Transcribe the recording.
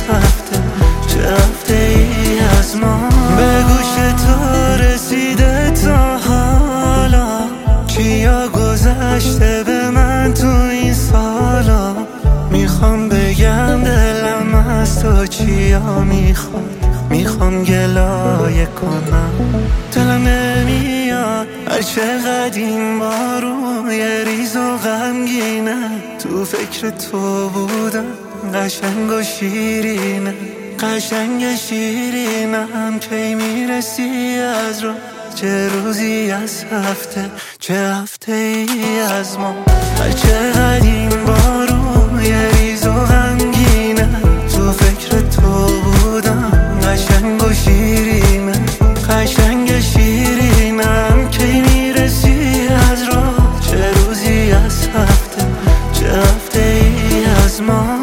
هفته، چه هفته ای از ما. به گوش تو رسیده تا حالا چیا گذشته به من تو این سالا. میخوام بگم دلم از تو چیا میخواد، میخوام گلایه کنم دلم نمیاد. هر چقدر این بارون یه ریز و غمگینه، تو فکر تو بودم قشنگ و شیرینه، قشنگ شیرینم. کی میرسی از رو، چه روزی از هفته، چه هفته ای از ما. هر چقدر این بارون یه ریز و غمگینه، تو فکر تو بودم قشنگ و شیرینه، قشنگ شیرینم. کی میرسی از راه، چه روزی از هفته، چه هفته ای از ما.